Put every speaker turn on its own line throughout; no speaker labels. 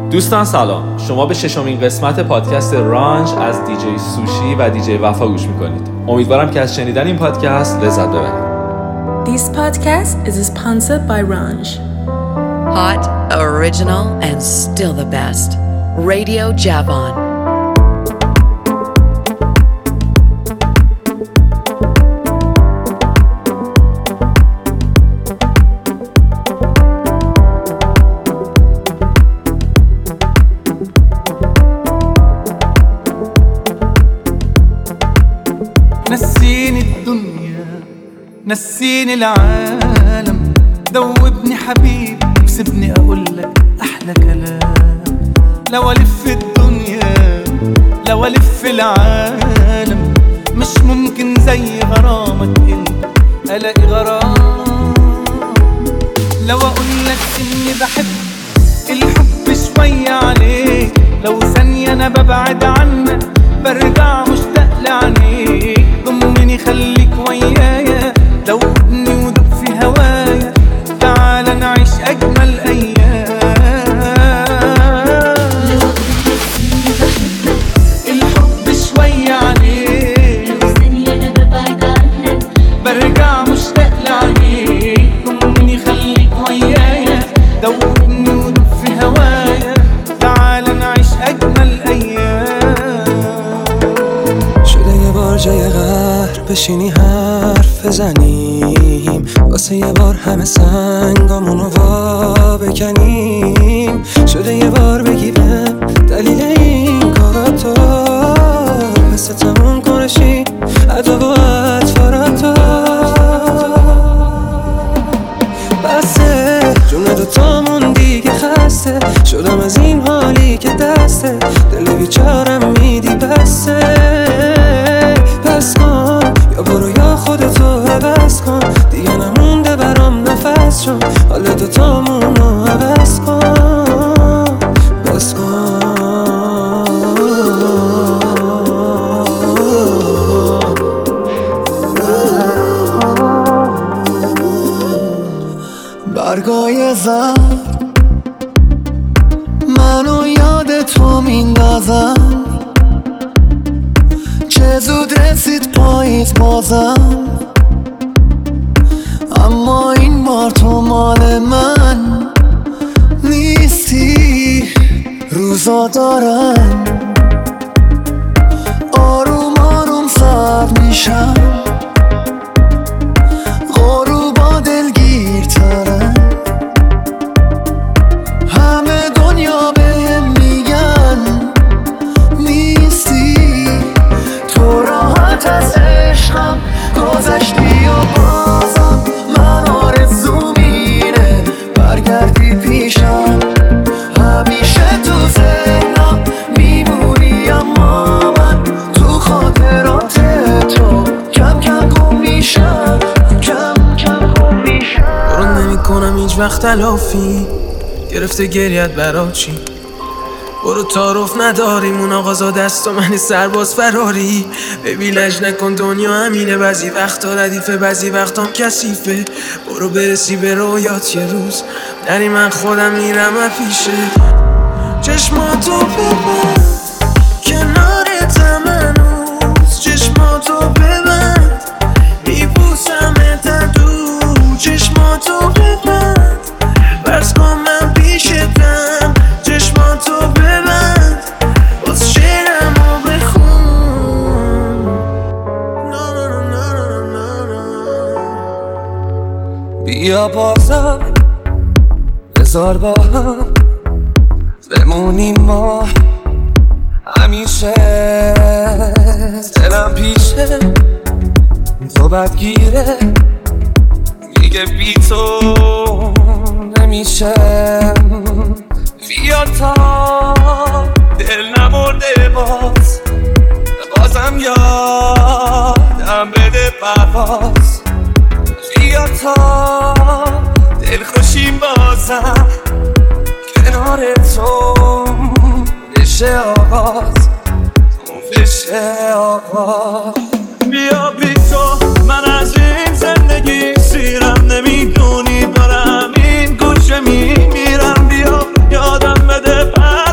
دوستان سلام، شما به ششمین قسمت پادکست رانج از دیجی سوشی و دیجی وفا گوش میکنید. امیدوارم که از شنیدن این پادکست لذت ببرید.
This podcast is sponsored by Ranj.
Hot, original, and still the best. Radio Javan.
نسيني الدنيا نسيني العالم دوبني حبيبي وسيبني اقولك احلى كلام. لو الف الدنيا لو الف العالم مش ممكن زي غرامك انت الاقي غرام. لو اقولك اني بحب الحب شوية عليك، لو ثانية انا ببعد عنك برجع مشتاق لعينيك. ضمني خليك ويايا دوبني ودوب في هوايا، تعال نعيش اجمل ايام. الحب شوية عليك،
لو ثانية انا ببعد عنك
برجع مشتاق لعينيك. ضمني خليك ويايا دوبني ودوب في هوايا، تعال نعيش اجمل ايام.
جای قهر بشینی حرف بزنیم، واسه یه بار همه سنگامونو وا بکنیم. شده یه بار بگی به دلیل این کاراتو مثل تموم کنشی عدو و اطفاراتو. بسه جون دوتامون دیگه خسته شدم از این حالی که دسته دل بیچارم میدی. بسه بس کن یا برو یا خودتو عوض کن، دیگه نمونده برام نفس شم. حالا دوتامونو عوض کن بس کن.
برگای زرد منو یاد تو میندازم، چه زود رسید پاییز بازم. اما این بار تو مال من نیستی. روزا دارن آروم آروم سرد میشن، غروبا دلگیرترن. همه دنیا بهم میگن نیستی. تو راحت از عشقم گذشتی و بازم من آرزو میره برگردی پیشم. همیشه تو ذهنم میمونی، اما من تو خاطرات تو کم کم گم میشم، کم کم گم میشم.
برو نمی کنم هیچ وقت تلافی، گرفته گریت برا چی؟ برو تعارف نداریم اون آقازا دست و من سرباز فراری. ببی لج نکن دنیا همینه، بعضی وقتا ردیفه بعضی وقتام کثیفه. برو برسی به رویات یه روز نری من خودم میرم پیشه. چشماتو ببند کنارتم هنوز، چشماتو ببند میبوسمت از دور. چشماتو ببند برس کن من پیشتم، چشماتو ببند باز شعرمو بخون. بیا بازم بذار با هم بمونیم ما همیشه. دلم پیشه تو بدگیره میگه بی تو نمیشه. بیا تا دل نمرده بازم یادم بده پرواز. بیا تا دل خوشیم بازم کنار تو بشه آغاز بشه آغاز. بیا بی تو من از این زندگی سیرم، نمیدونی دارم این گوشه میمیرم. بیا یادم بده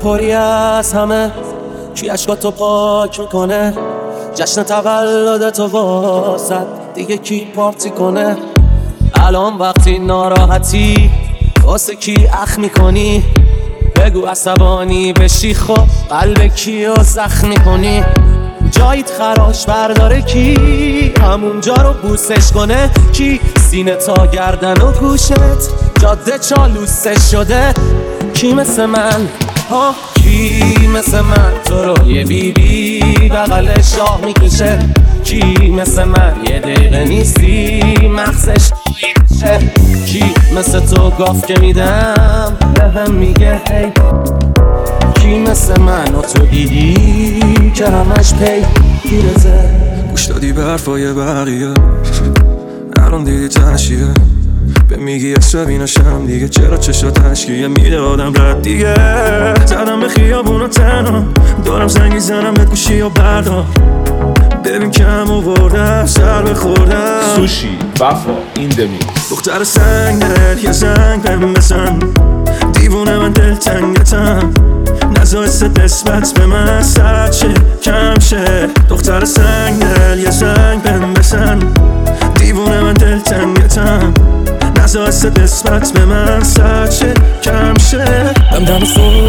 پری از همه، کی عشقاتو پاک میکنه، جشن تولدتو واسد دیگه کی پارتی کنه. الان وقتی ناراحتی واسه کی اخ میکنی، بگو عصبانی بشی خب قلب کیو زخم میکنی. جایت خراش برداره کی، همونجا رو بوسش کنه کی، سینه تا گردن و گوشت جاده چالوسش شده. کی مثل من ها، کی مثل من تو رو یه بیبی بغل شاه میکشه، کی مثل من یه دقیقه نیستی مغزش میشه، کی مثل تو گاف که میدم بهم میگه هی، کی مثل من و تو دیدی که همش پی گیرته.
گوش دادی به حرفای بقیه، الان دیدی تنشیه، به میگی اصلا بیناشم دیگه، چرا چشا تشکیه میده آدم رد دیگه. زدم به خیابون و تنها دارم زنگی زنم به گوشی و بردار، ببین کم آوردم سر بخوردم.
سوشی وفا این دمی
دختر سنگ دل یه زنگ بهم بزن، دیوونه من دل تنگتم، نزایست نسبت به من سرد شه کم شه. دختر سنگ دل یه زنگ بهم بزن، دیوونه من دل تنگتم، نزایست نسبت به من سرد شه کم شه. دم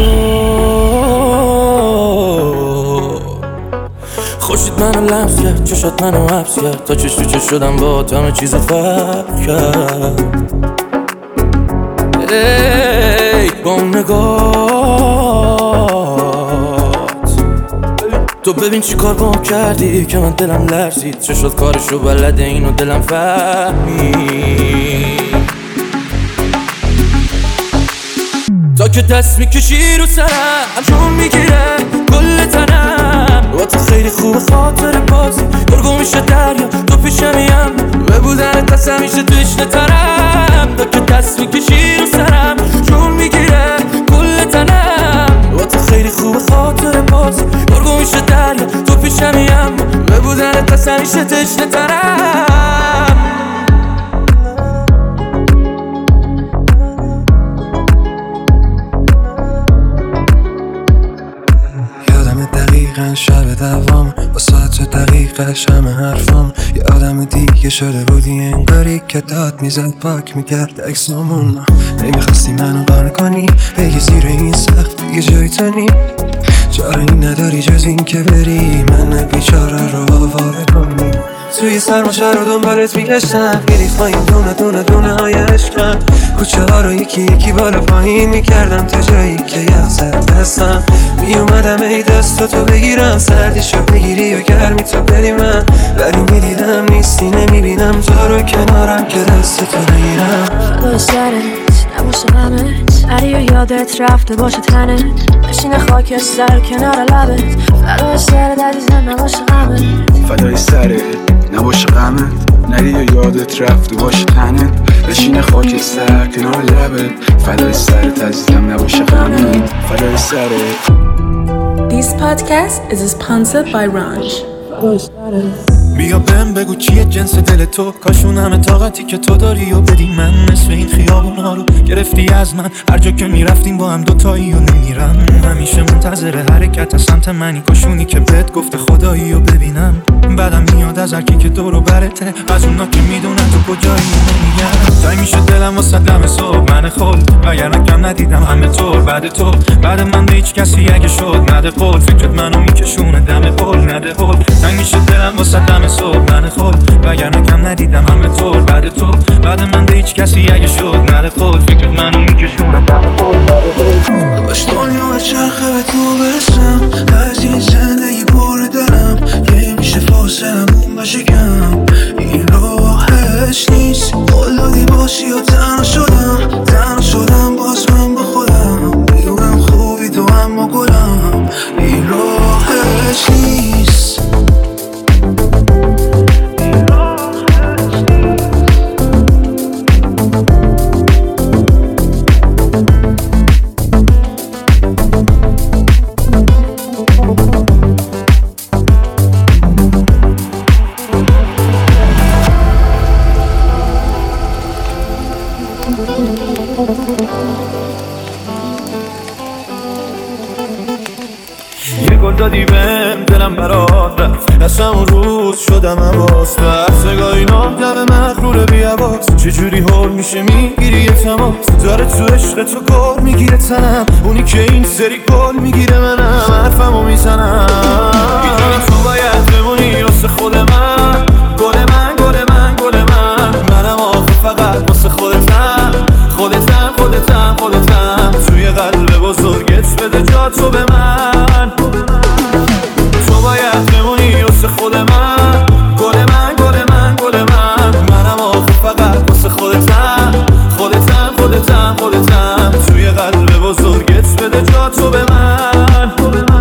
خوشید منو لمس کرد، چشات منو حبس کرد، تا چش تو چش شدم با تو همه چیزت فرق کرد. ای با اون نگات تو ببین چی کار با کردی که من دلم لرزید، چشات کارشو بلده اینو دلم فهمید. تا که دست میکشی رو سرم جون میگیره کل تنم، با تو خیلی خوب خاطر بازی گرگو میشه دریا تو پیشمیم، به بودن دست همیشه تشنه ترم. تا که دست میکشی رو سرم جون میگیره کل تنم، با تو خیلی خوب خاطر بازی گرگو میشه دریا تو پیشمیم، به بودن دست همیشه تشنه ترم. شب دوام با ساعت دقیقش همه حرفام، یه آدم دیگه شده بودی انگاری که داد میزد پاک میکرد اکسامون. نمیخواستی منو قانع کنی بگی زیر این سقف دیگه جای تو نی، چاره این نداری جز این که بری من بیچاره رو آواره کنی. توی سرماشه رو دنبالت میگشتم، میریخ پایین دونه دونه دونه های عشقم، کوچه ها رو یکی یکی بالا پایین میکردم تا جایی که یخزد دستم میومدم ای دستاتو بگیرم، سردیشو بگیری و گرمی تو بدی من، ولی میدیدم نیستی نمیبینم تو رو کنارم که دستتو بگیرم.
فدای سرت نباشه غمت، علی و یادت رفته باشه تنت، نشین خاک سر کنار لبت. فدای سرت عزیزم نباشه غمت،
فدای سرت نباشه غمت، نری و یادت رفته باشه تنت، نشین خاک سر کنار لبت. فدای سرت عزیزم نباشه غمت، فدای سرت.
This podcast is sponsored by Ranj.
بیا بهم بگو چیه جنس دل تو، کاشون همه طاقتی که تو داری و بدی من، نصف این خیابون ها رو گرفتی از من، هر جا که میرفتیم با هم دوتایی و نمیرم، همیشه منتظر حرکت از سمت منی، کاشونی که بهت گفته خدایی و ببینم. بعدم میاد از هرکی که دور و برته، از اونا که میدونن تو کجایی نمیگم. جای میشه دلم واسه دم صبح من خود، وگرنه کم ندیدم همه طور بعد تو، بعد من به هیچ کسی اگه شد نده قول، فکرت منو میکشونه دم قول نده قول. جای میشه دلم واسه دم صبح من خود، وگرنه کم ندیدم همه طور بعد تو، بعد من به هیچ کسی اگه شد نده قول، فکرت منو میکشونه دم قول نده قول.
باش دنیا چرخه به تو برسم، از این زندگی پر دارم که میشه فاصلمون باشه کم، این راهش نیست. قول دادی باشی و تنها شدم باز من با خودم، میدونم خوبی تو اما گلم، این راهش نیست.
از همون روز شدم عباس به عرصگاهی نامدم مغرور بیعباس چجوری حال میشه میگیری یه تماس داره تو عشق تو گل میگیره تنم اونی که این سری گل میگیره منم حرفمو میزنم میدونی تو باید بمونی واسه خود من گل من گل من گل من منم آخه فقط واسه خودتم خودتم خودتم خودتم توی قلب بزرگت بده جا تو به من تو باید بمونی واسه خود من گل من گل من گل من منم آخه فقط واسه خودتم خودتم خودتم خودتم توی قلب بزرگت بده جا تو به من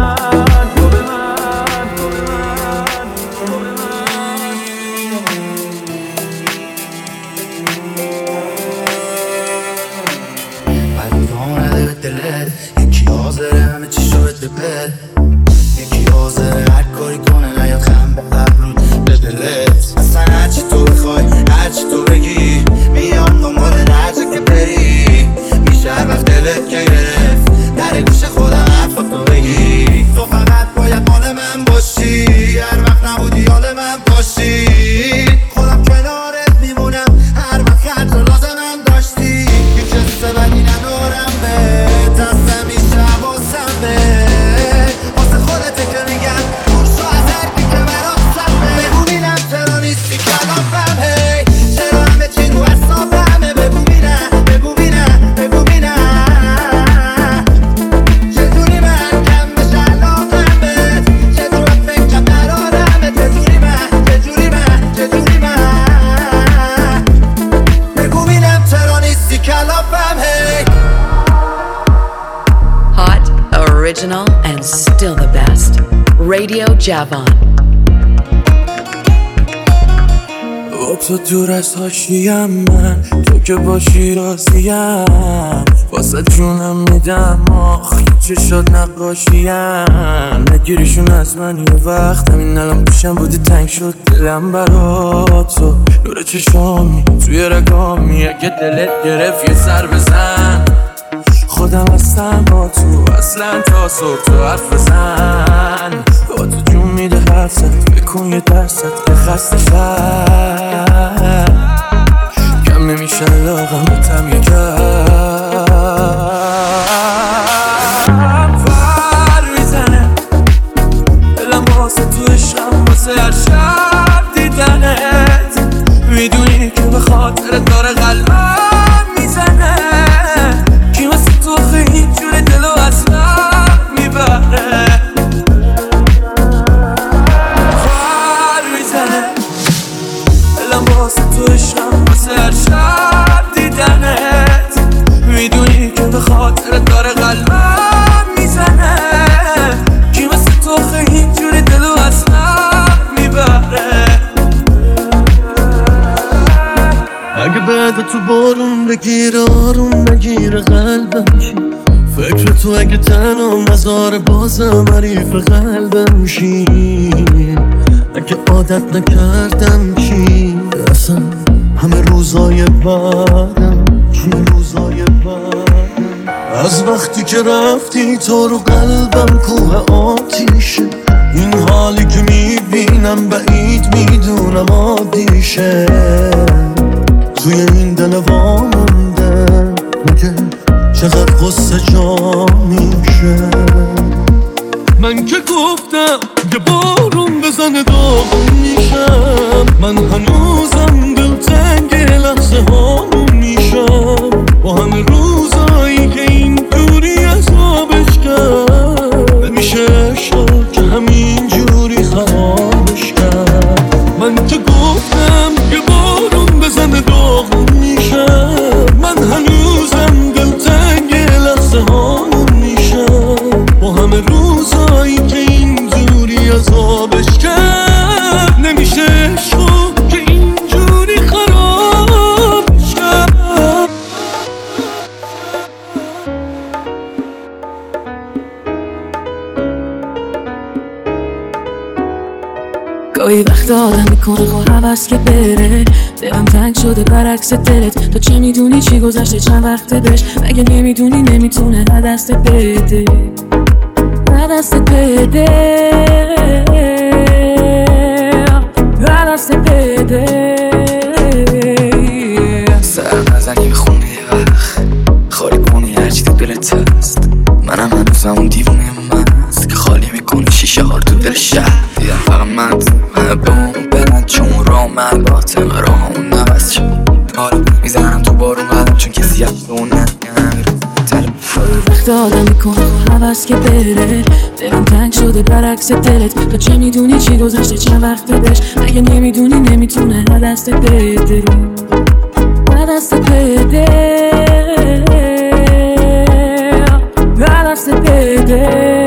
یکی حاضره همه چی شد به بد یکی حاضره هر کاری کنه نیاد خم به ابرود به دلت اصلا هرچی تو بخوای هرچی تو بگی میام دنبال هرچه که بری میشه هر وقت دلت که گرفت در گوش خودم حرفاتو بگی تو فقط باید مال من باشی هر وقت نبودی حال من باشی خودم کنارت میمونم هر وقت خرج لازمم داشتی هیچ حس بدی ندارم به دستم میشه حواسم به واسه خودته که میگم برشو از هرکی که برات سمه بگو بینم چرا نیستی کلافم هی چرا همه چی رو اصابمه بگو بینم بگو بینم بگو بینم چطوری من کم بشه علاقم بهت چطور فکرم قرارمه چطوری من چجوری من چجوری من بگو بینم چرا نیستی کلافم هی
Hot, original, and still the best. Radio Javon.
با تو دور از حاشیم من تو که باشی راضیم واسه جونم میدم آخ چشات نقاشیم نگیریشون از من یه وقت همین الان پیشم بودی تنگ شد دلم برا تو نور چشامی توی رگامی اگه دلت گرفت یه سر بزن خودم هستم با تو اصلا تا صبح تو حرف بزن با تو جون میده حرفت بکن یه درست که خسته شد کم نمیشه لاغم بتم یه کم فر میزنه دلم واسه تو عشقم واسه هر شب دیدنت میدونی که به خاطر داره قلبم میزنه کی واسه تو خیلی جون دلو اصلا میبره فر میزنه دلم واسه تو عشقم واسه هر شب دیدنت میدونی که به خاطر داره قلبم میزنه کی واسه تو خیلی جون دلو اصلا میبره اگه بعد تو بارون بگیره آروم بگیره قلبم شی فکر تو اگه تنها مزار بازم حریف قلبم شی اگه عادت نکردم چی اصلا همه روزای بعدم چی روزای بعدم از وقتی که رفتی تو رو قلبم کوه آتیشه این حالی که میبینم بعید میدونم عادیشه توی این دل وامونده میگه چقدر قصه جا میشه من که گفتم یه بارون بزنه داغون میشم من هنوزم دلتنگ لحظه هامون میشم با همه روزایی که این دوری عذابش کرد نمیشه عشق که همین جوری خرابش کرد من که گفتم یه بارون بزنه داغون میشم من هنوزم دلتنگ لحظه هامون میشم با همه روزایی که این دوری عذابش کرد نمیشه عشق که اینجوری خرابش کرد
گاهی وقت آدم میکنه خود حوض که بره دلم تنگ شده برعکس دلت تو چه میدونی چی گذشته چند وقته بهش مگه نمیدونی نمیتونه نه دستت بده نه دستت بده دست بده
سر نزنی به خونه یه وقت خالی کنی هرچی تو دلت هست. منم هنوزم اون دیوونه من هست که خالی میکنه شیشه ها تو دل شهر. دیدم فقط من به اون برن چون راه من باطم راه اون نبست شد. حالا میزنم تو بارون قدم چون کسی هم به اون
وقت آدم میکنه حوض که بره دلم تنگ شده برعکس دلت. تو چه میدونی چی گذشته چند وقت بهش اگه نمیدونی نمیتونه دست بده دست بده دست بده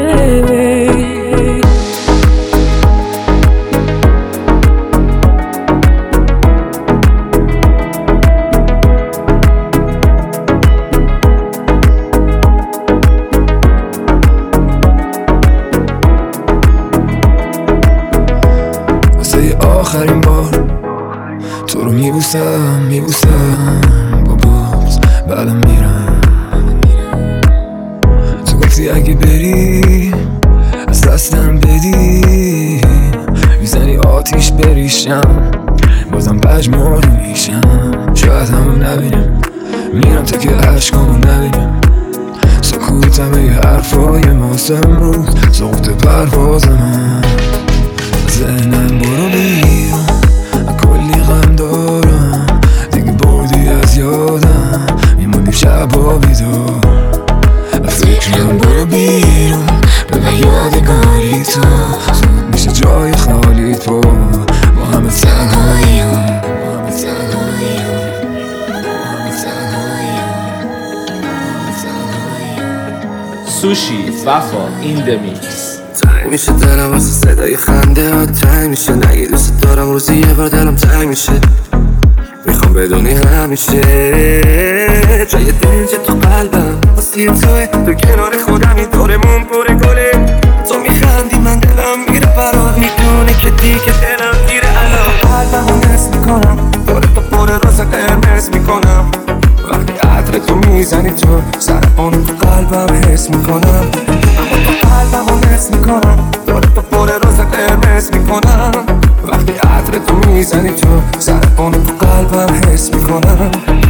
آخرین بار تو رو میبوسم باباز بعدم میرم. تو گفتی اگه بری از دستم بدی میزنی آتیش بریشم بازم پژمرد میشم. شاید همون نبینم میرم تا که عشقامو نبینم. سکوتم یه حرفای ماست امروز سوخت پرواز من. ذهنم برو بیرون کلی غم دارم دیگه بردی از یادم میمونیم شبا بیدار. فکرم برو بیرون به یادگاری تو زود میشه جای خالی تو با همه تنهاییم.
سوشی وفا این دمیکس.
تنگ میشه دلم واسه صدای خنده ها تنگ میشه. نگی دوست دارم روزی یه بار دلم تنگ میشه. میخوام بدونی همیشه جای دنجه تو قلبم واسه توی تو کنار خودم این دورمون پر گله. تو میخندی من دلم میره برات میدونی که دیگه دلم میره الان. قلبمو نصف میکنم دور تو پر روز قرمز میکنم. وقتی عطر تو میزنی تو سر اونو تو قلبم حس میکنم. اما تو قلبمو نصف میکنم دور تو پر روز قرمز میکنم. وقتی عطر تو میزنی تو سر اونو تو قلبم حس میکنم.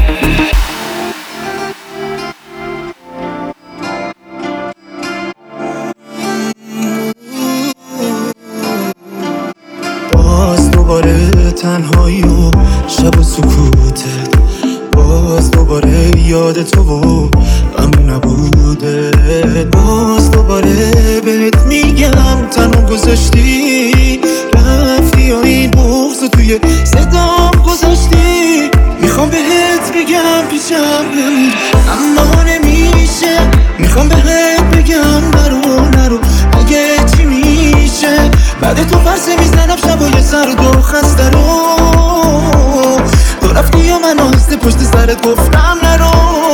باز دوباره تنهایی و شب و سکوتت. باز دوباره یاد تو و غم نبوده. باز دوباره بهت میگم تنها گذاشتی رفتی و این بغض توی صدام گذاشتی. میخوام بهت بگم پیشم بمون اما نمیشه. میخوام بهت بگم نرو اگه چی میشه. بعد تو فرسه میزنم شبای سرد و خسته رو. تو رفتی و من آسته پشت سرت گفتم نرو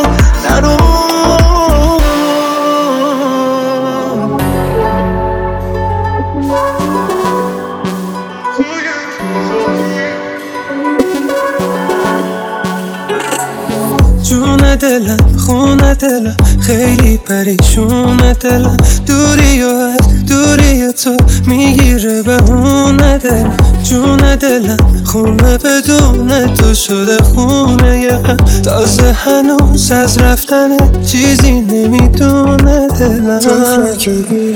جون دلم خونه دلم خیلی پریشونه دلم. دوری و از دوری تو میگیره بهونه دلم. جون دلم خونه بدون تو شده خونه یه غم. تازه هنوز از رفتن چیزی نمیدونه دلم. تو فکر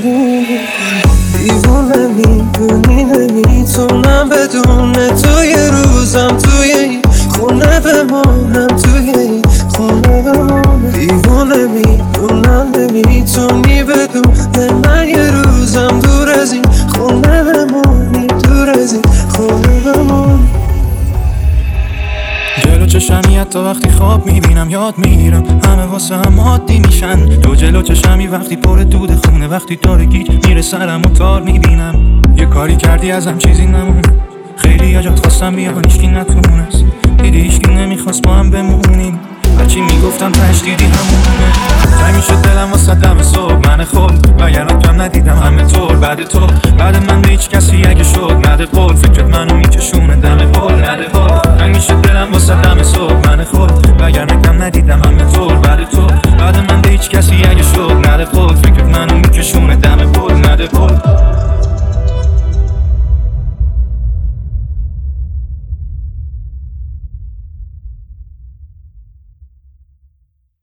دیوونه میدونی نمیتونم بدون تو یه روزم توی این خونه بمانم. توی این خونه بمانم. دیوونه میدونم نمیتونی بدون من یه روزم دور از این خونه بمانی. دور از این خونه بمانی.
جلو چشمی حتی وقتی خواب میبینم یاد میگیرم همه واسه هم عادی میشن. جلو چشمی وقتی پر دود خونه وقتی تارگی میره سرم و تار میبینم. یه کاری کردی ازم چیزی نمونه. خیلی اجاد خواستم بیان هیچکی نتونست. دیدی هیچکی نمیخواست با هم بمونیم. هرچی میگفتم تش دیدی همونه. تنگ میشد دلم واسه دم صبح من خود وگرنه کم ندیدم همه طور بعد تو